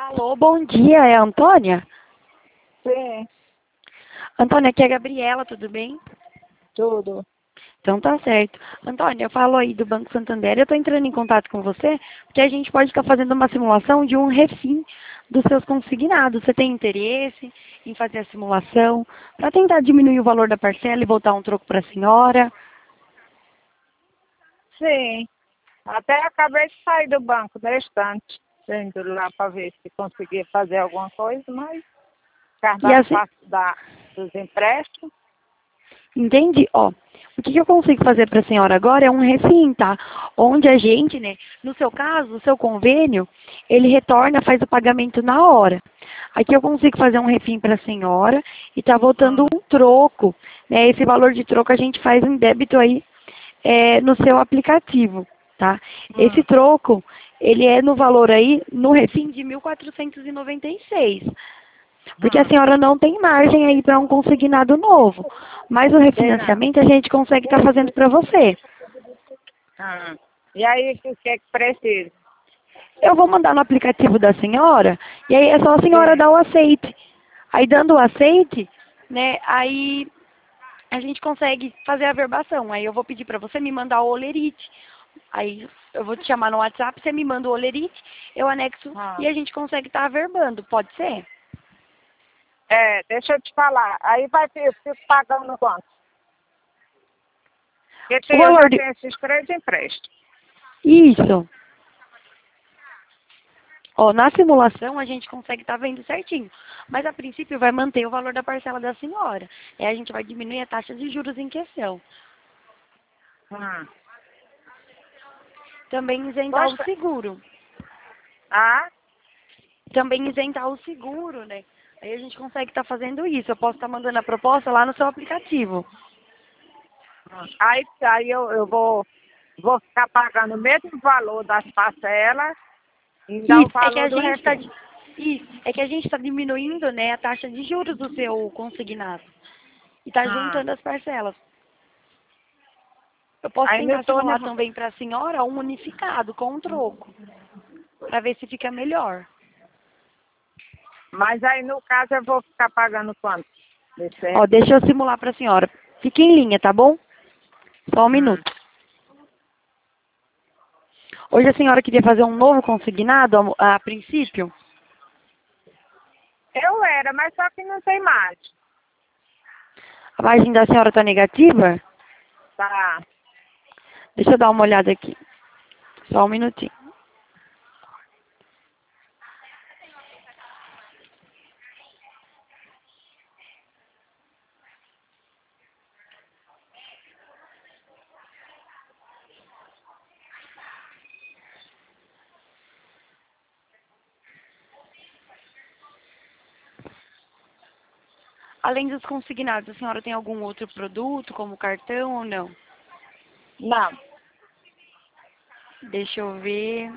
Alô, bom dia, é a Antônia? Sim, Antônia, aqui é a Gabriela, tudo bem? tudo. Então tá certo. Antônia, eu falo aí do Banco Santander, eu tô entrando em contato com você, porque a gente pode estar fazendo uma simulação de um refim dos seus consignados. Você tem interesse em fazer a simulação para tentar diminuir o valor da parcela e voltar um troco para a senhora? Sim, até acabei de sair do banco da estante, indo lá para ver se conseguia fazer alguma coisa, mas por causa E assim, dos empréstimos. entende? Ó, o que eu consigo fazer para a senhora agora é um refim, tá? Onde a gente, né, no seu caso, o seu convênio, ele retorna, faz o pagamento na hora. Aqui eu consigo fazer um refim para a senhora e tá voltando um troco, né? Esse valor de troco a gente faz em débito aí no seu aplicativo, tá? Esse Hum, troco, ele é no valor aí, no refim de 1.496. Porque a hum, senhora não tem margem aí para um consignado novo. Mas o sei não. refinanciamento a gente consegue estar fazendo para você. E aí, o que é que precisa? Eu vou mandar no aplicativo da senhora, e aí é só a senhora Sim. dar o aceite. Aí dando o aceite, né, aí a gente consegue fazer a verbação. Aí eu vou pedir para você me mandar o olerite. Aí eu vou te chamar no WhatsApp, você me manda o olerite, eu anexo Ah. e a gente consegue estar averbando. Pode ser? Deixa eu te falar. Aí eu fico pagando quanto? Porque O eu valor já de... tenho esses 3 empréstimos. Isso. Ó, na simulação a gente consegue estar vendo certinho. Mas a princípio vai manter o valor da parcela da senhora. E a gente vai diminuir a taxa de juros em questão. Hum. Também isentar o Poxa, seguro. ah, Também isentar o seguro, né? Aí a gente consegue estar fazendo isso. Eu posso estar mandando a proposta lá no seu aplicativo. aí eu vou ficar pagando o mesmo valor das parcelas e ainda o Isso, é que valor a do gente está refém. diminuindo, né, a taxa de juros do seu consignado. E está Hum. juntando as parcelas. Eu posso Aí no tentar torno, simular também para a senhora um unificado com um troco, para ver se fica melhor. mas aí no caso eu vou ficar pagando quanto? Desse Ó, refém? deixa eu simular para a senhora. Fique em linha, tá bom? Só um Hum. minuto. Hoje a senhora queria fazer um novo consignado a princípio? Eu era, mas só que não tem mais. A margem da senhora está negativa? Tá. Deixa eu dar uma olhada aqui. Só um minutinho. Além dos consignados, a senhora tem algum outro produto, como cartão ou não? Não. Deixa eu ver.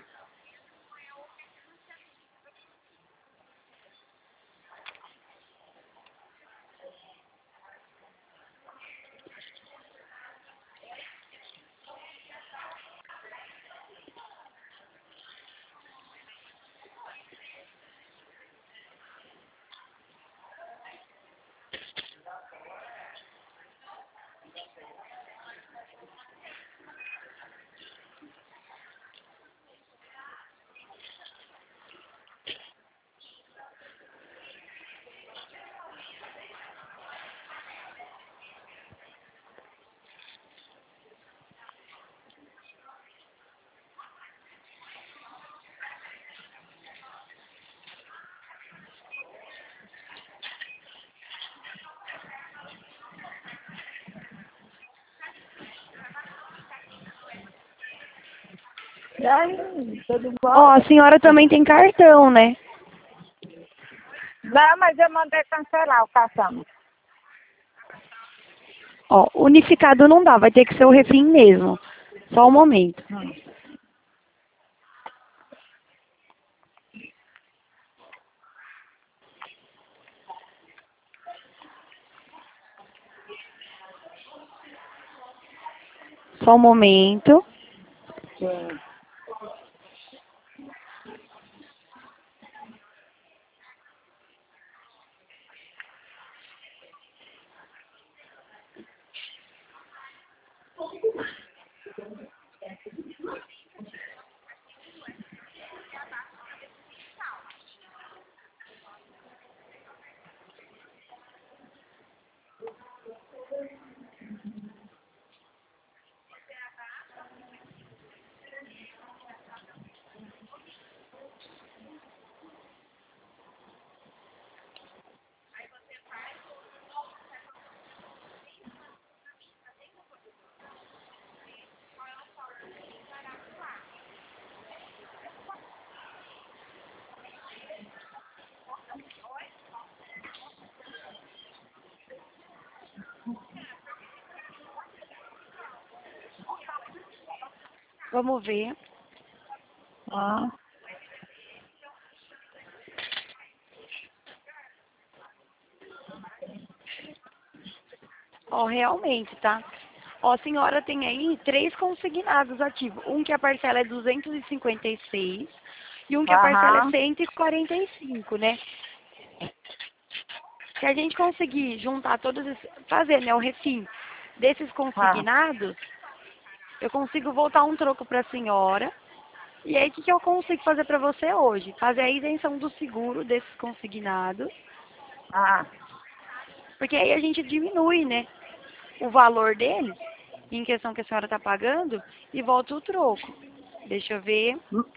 E aí, tudo Ó, bom? a senhora também tem cartão, né? Não, mas eu mandei cancelar o cartão. Ó, unificado não dá, vai ter que ser o refim mesmo. Só um momento. Hum. Só um momento. Sim. Vamos ver. Ah, Ó, realmente, tá? Ó, a senhora tem aí 3 consignados ativos. Um que a parcela é 256 e um que a parcela é aham, 145, né? Se a gente conseguir juntar todos esses, fazer, né, o refim desses ah, consignados, eu consigo voltar um troco para a senhora. E aí, o que eu consigo fazer para você hoje? Fazer a isenção do seguro desses consignados, ah. porque aí a gente diminui, né, o valor deles, em questão que a senhora está pagando, e volta o troco. Deixa eu ver.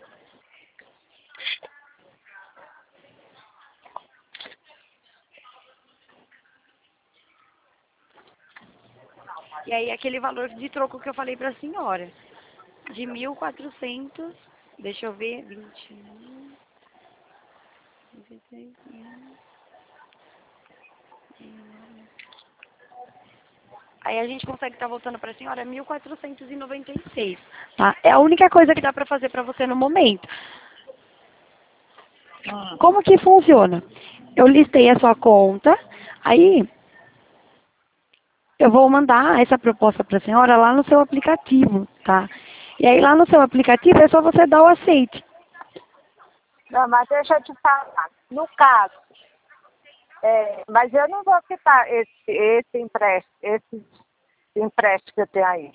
E aí, aquele valor de troco que eu falei para a senhora, de 1.400, deixa eu ver, 21, 16, aí a gente consegue estar voltando para a senhora 1.496, tá? É a única coisa que dá para fazer para você no momento. Como que funciona? Eu listei a sua conta, aí eu vou mandar essa proposta para a senhora lá no seu aplicativo, tá? E aí lá no seu aplicativo é só você dar o aceite. Não, mas deixa eu te falar. No caso, mas eu não vou quitar esse empréstimo que eu tenho aí.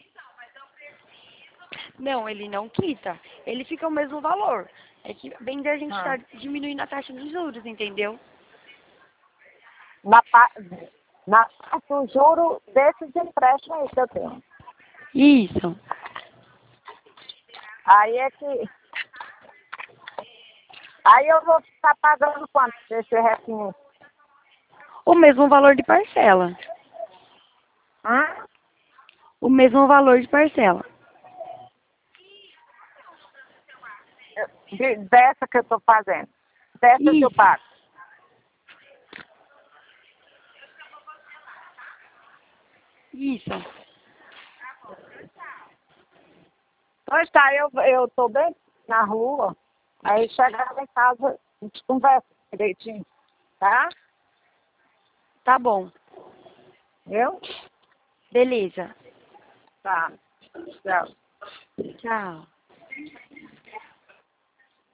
Não, ele não quita. Ele fica o mesmo valor. É que bem da gente Ah. estar diminuindo a taxa de juros, entendeu? Na, pa- na parte do juro desses empréstimos aí que eu tenho. Isso. Aí é que. Aí eu vou ficar pagando quanto desse refim? O mesmo valor de parcela. Hã? O mesmo valor de parcela. Dessa que eu estou fazendo. Dessa que eu Isso. pago. Isso. Pois tá, eu tô bem na rua. Aí chegar em casa, a gente conversa direitinho. Tá? Tá bom. Viu? Beleza. Tá. Tchau. Tchau.